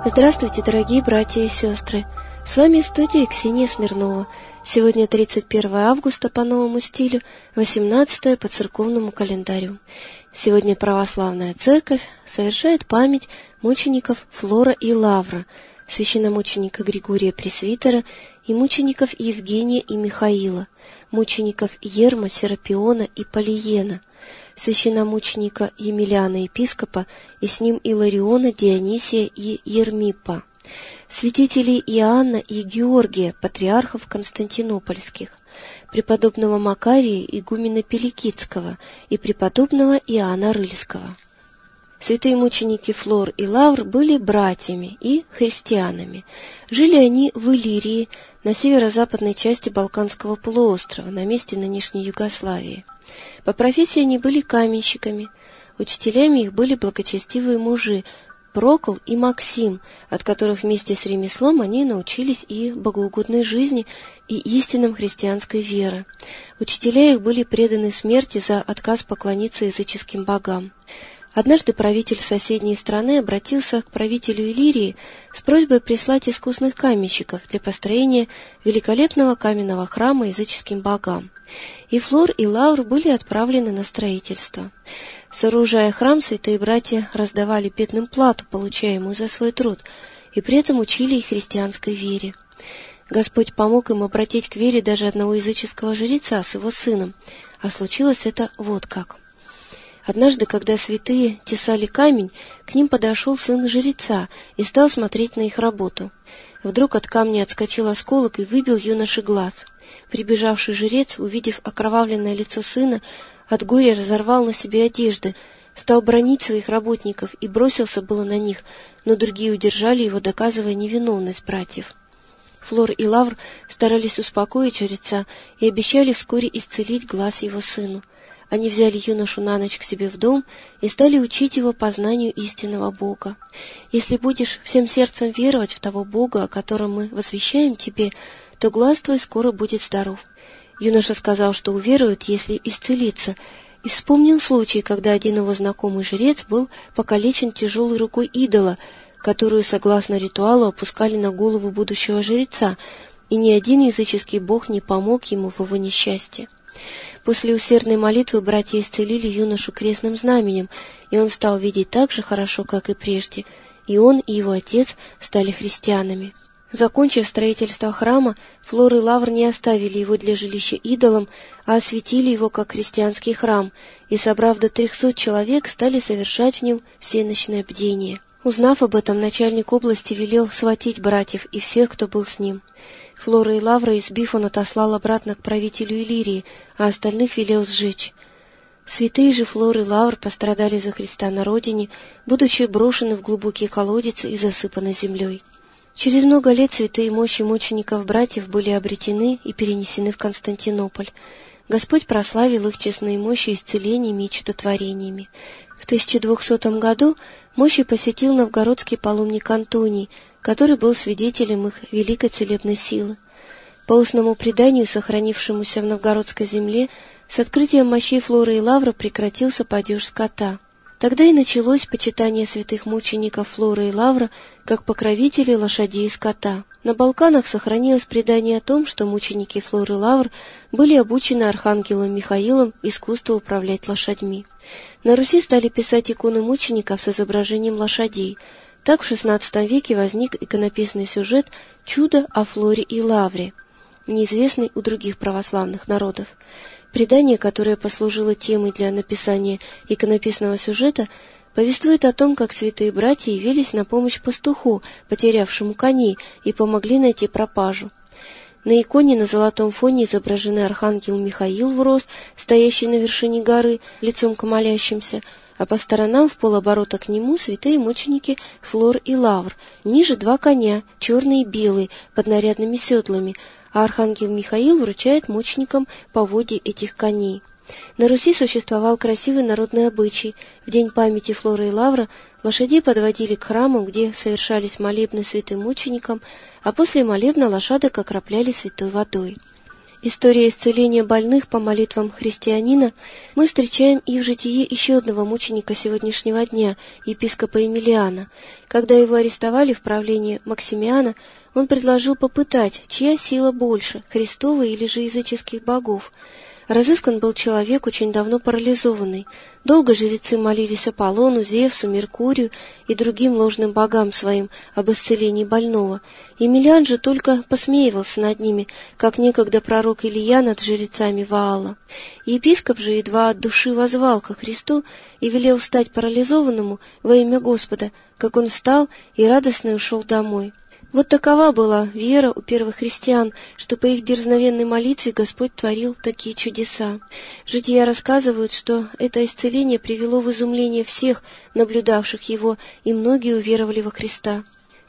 Здравствуйте, дорогие братья и сестры! С вами в студии Ксения Смирнова. Сегодня 31 августа по новому стилю, 18 по церковному календарю. Сегодня православная церковь совершает память мучеников Флора и Лавра, священномученика Григория Пресвитера и мучеников Евгения и Михаила, мучеников Ерма, Серапиона и Полиена, священномученика Емельяна Епископа и с ним Илариона, Дионисия и Ермиппа, святителей Иоанна и Георгия, патриархов константинопольских, преподобного Макария, игумена Пеликидского и преподобного Иоанна Рыльского. Святые мученики Флор и Лавр были братьями и христианами. Жили они в Иллирии, на северо-западной части Балканского полуострова, на месте нынешней Югославии. По профессии они были каменщиками. Учителями их были благочестивые мужи Прокл и Максим, от которых вместе с ремеслом они научились и богоугодной жизни, и истинам христианской веры. Учителя их были преданы смерти за отказ поклониться языческим богам. Однажды правитель соседней страны обратился к правителю Иллирии с просьбой прислать искусных каменщиков для построения великолепного каменного храма языческим богам. И Флор и Лавр были отправлены на строительство. Сооружая храм, святые братья раздавали бедным плату, получаемую за свой труд, и при этом учили их христианской вере. Господь помог им обратить к вере даже одного языческого жреца с его сыном, а случилось это вот как. Однажды, когда святые тесали камень, к ним подошел сын жреца и стал смотреть на их работу. Вдруг от камня отскочил осколок и выбил юноше глаз. Прибежавший жрец, увидев окровавленное лицо сына, от горя разорвал на себе одежды, стал бранить своих работников и бросился было на них, но другие удержали его, доказывая невиновность братьев. Флор и Лавр старались успокоить жреца и обещали вскоре исцелить глаз его сыну. Они взяли юношу на ночь к себе в дом и стали учить его познанию истинного Бога. «Если будешь всем сердцем веровать в того Бога, о котором мы возвещаем тебе, то глаз твой скоро будет здоров». Юноша сказал, что уверует, если исцелится, и вспомнил случай, когда один его знакомый жрец был покалечен тяжелой рукой идола, которую, согласно ритуалу, опускали на голову будущего жреца, и ни один языческий бог не помог ему в его несчастье. После усердной молитвы братья исцелили юношу крестным знаменем, и он стал видеть так же хорошо, как и прежде, и он и его отец стали христианами. Закончив строительство храма, Флор и Лавр не оставили его для жилища идолам, а осветили его как христианский храм, и, собрав до 300 человек, стали совершать в нем всеночное бдение. Узнав об этом, начальник области велел схватить братьев и всех, кто был с ним. Флора и Лавра, избив, он отослал обратно к правителю Иллирии, а остальных велел сжечь. Святые же Флор и Лавр пострадали за Христа на родине, будучи брошены в глубокие колодцы и засыпаны землей. Через много лет святые мощи мучеников-братьев были обретены и перенесены в Константинополь. Господь прославил их честные мощи исцелениями и чудотворениями. В 1200 году мощи посетил новгородский паломник Антоний, который был свидетелем их великой целебной силы. По устному преданию, сохранившемуся в новгородской земле, с открытием мощей Флоры и Лавра прекратился падеж скота. Тогда и началось почитание святых мучеников Флоры и Лавра как покровителей лошадей и скота. На Балканах сохранилось предание о том, что мученики Флор и Лавр были обучены архангелом Михаилом искусству управлять лошадьми. На Руси стали писать иконы мучеников с изображением лошадей. Так в XVI веке возник иконописный сюжет «Чудо о Флоре и Лавре», неизвестный у других православных народов. Предание, которое послужило темой для написания иконописного сюжета, повествует о том, как святые братья явились на помощь пастуху, потерявшему коней, и помогли найти пропажу. На иконе на золотом фоне изображены архангел Михаил в рост, стоящий на вершине горы, лицом к молящимся, а по сторонам в полоборота к нему святые мученики Флор и Лавр, ниже 2 коня, черный и белый, под нарядными седлами, а архангел Михаил вручает мученикам поводья этих коней. На Руси существовал красивый народный обычай. В день памяти Флоры и Лавра лошадей подводили к храмам, где совершались молебны святым мученикам, а после молебна лошадок окропляли святой водой. История исцеления больных по молитвам христианина мы встречаем и в житии еще одного мученика сегодняшнего дня, епископа Эмилиана. Когда его арестовали в правлении Максимиана, он предложил попытать, чья сила больше, Христова или же языческих богов. Разыскан был человек, очень давно парализованный. Долго жрецы молились Аполлону, Зевсу, Меркурию и другим ложным богам своим об исцелении больного. Емельян же только посмеивался над ними, как некогда пророк Илия над жрецами Ваала. Епископ же едва от души воззвал ко Христу и велел встать парализованному во имя Господа, как он встал и радостно ушел домой. Вот такова была вера у первых христиан, что по их дерзновенной молитве Господь творил такие чудеса. Жития рассказывают, что это исцеление привело в изумление всех, наблюдавших его, и многие уверовали во Христа.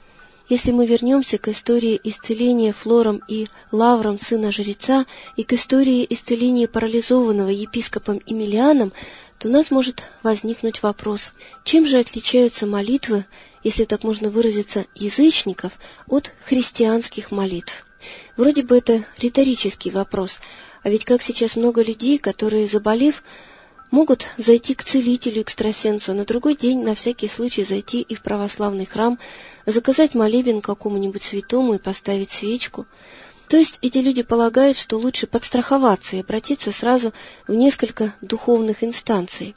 Если мы вернемся к истории исцеления Флором и Лавром, сына жреца, и к истории исцеления парализованного епископом Эмилианом, то у нас может возникнуть вопрос, чем же отличаются молитвы, если так можно выразиться, язычников от христианских молитв? Вроде бы это риторический вопрос, а ведь как сейчас много людей, которые, заболев, могут зайти к целителю, экстрасенсу, а на другой день на всякий случай зайти и в православный храм, заказать молебен какому-нибудь святому и поставить свечку. То есть эти люди полагают, что лучше подстраховаться и обратиться сразу в несколько духовных инстанций.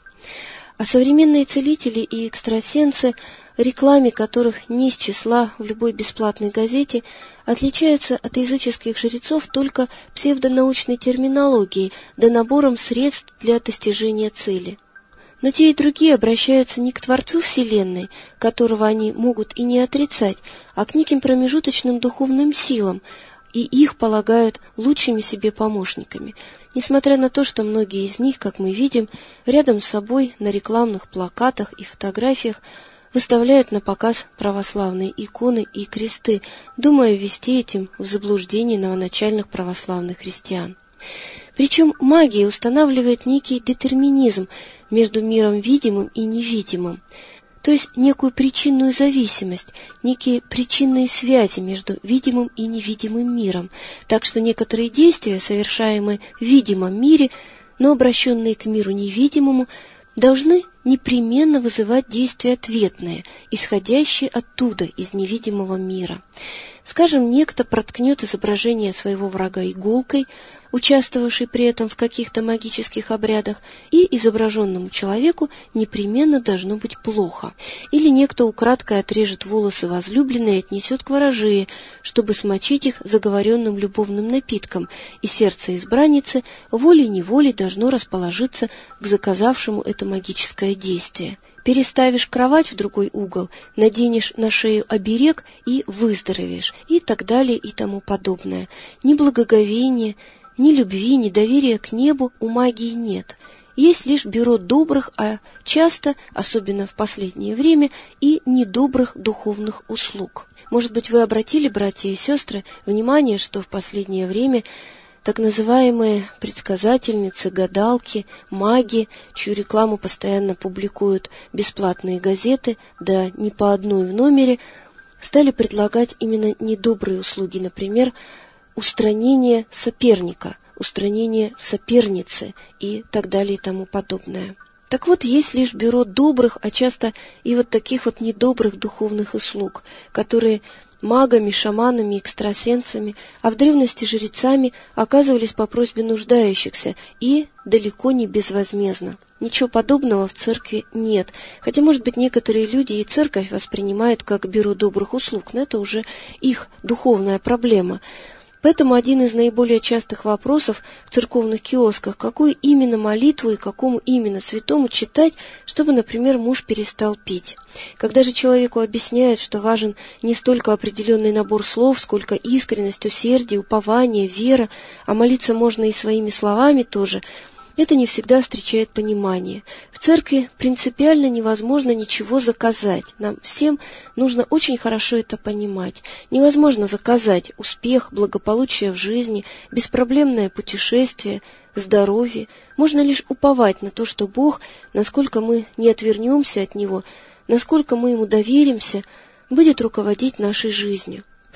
А современные целители и экстрасенсы, рекламе которых не из числа в любой бесплатной газете, отличаются от языческих жрецов только псевдонаучной терминологией да набором средств для достижения цели. Но те и другие обращаются не к Творцу Вселенной, которого они могут и не отрицать, а к неким промежуточным духовным силам, и их полагают лучшими себе помощниками, несмотря на то, что многие из них, как мы видим, рядом с собой на рекламных плакатах и фотографиях выставляют на показ православные иконы и кресты, думая ввести этим в заблуждение новоначальных православных христиан. Причем магия устанавливает некий детерминизм между миром видимым и невидимым, то есть некую причинную зависимость, некие причинные связи между видимым и невидимым миром, так что некоторые действия, совершаемые в видимом мире, но обращенные к миру невидимому, должны непременно вызывать действия ответные, исходящие оттуда, из невидимого мира. Скажем, некто проткнет изображение своего врага иголкой, участвовавший при этом в каких-то магических обрядах, и изображенному человеку непременно должно быть плохо. Или некто украдкой отрежет волосы возлюбленной и отнесет к ворожее, чтобы смочить их заговоренным любовным напитком, и сердце избранницы волей-неволей должно расположиться к заказавшему это магическое действие. Переставишь кровать в другой угол, наденешь на шею оберег и выздоровеешь, и так далее и тому подобное. Ни благоговения, ни любви, ни доверия к небу у магии нет. Есть лишь бюро добрых, а часто, особенно в последнее время, и недобрых духовных услуг. Может быть, вы обратили, братья и сестры, внимание, что в последнее время так называемые предсказательницы, гадалки, маги, чью рекламу постоянно публикуют бесплатные газеты, да не по одной в номере, стали предлагать именно недобрые услуги, например, устранение соперника, устранение соперницы и так далее и тому подобное. Так вот, есть лишь бюро добрых, а часто и вот таких вот недобрых духовных услуг, которые магами, шаманами, экстрасенсами, а в древности жрецами оказывались по просьбе нуждающихся и далеко не безвозмездно. Ничего подобного в церкви нет, хотя, может быть, некоторые люди и церковь воспринимают как бюро добрых услуг, но это уже их духовная проблема. Поэтому один из наиболее частых вопросов в церковных киосках, какую именно молитву и какому именно святому читать, чтобы, например, муж перестал пить. Когда же человеку объясняют, что важен не столько определенный набор слов, сколько искренность, усердие, упование, вера, а молиться можно и своими словами тоже, это не всегда встречает понимание. В церкви принципиально невозможно ничего заказать. Нам всем нужно очень хорошо это понимать. Невозможно заказать успех, благополучие в жизни, беспроблемное путешествие, здоровье. Можно лишь уповать на то, что Бог, насколько мы не отвернемся от Него, насколько мы Ему доверимся, будет руководить нашей жизнью. В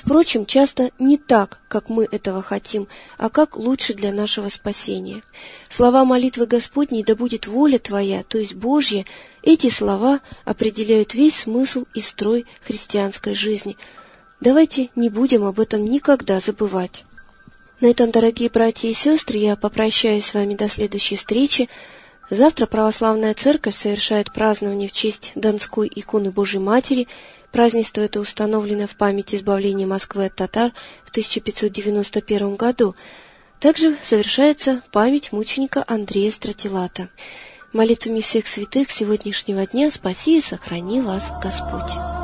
Впрочем, часто не так, как мы этого хотим, а как лучше для нашего спасения. Слова молитвы Господней «Да будет воля Твоя», то есть Божья, эти слова определяют весь смысл и строй христианской жизни. Давайте не будем об этом никогда забывать. На этом, дорогие братья и сестры, я попрощаюсь с вами до следующей встречи. Завтра Православная Церковь совершает празднование в честь Донской иконы Божьей Матери. Празднество это установлено в память избавления Москвы от татар в 1591 году. Также совершается память мученика Андрея Стратилата. Молитвами всех святых сегодняшнего дня спаси и сохрани вас Господь.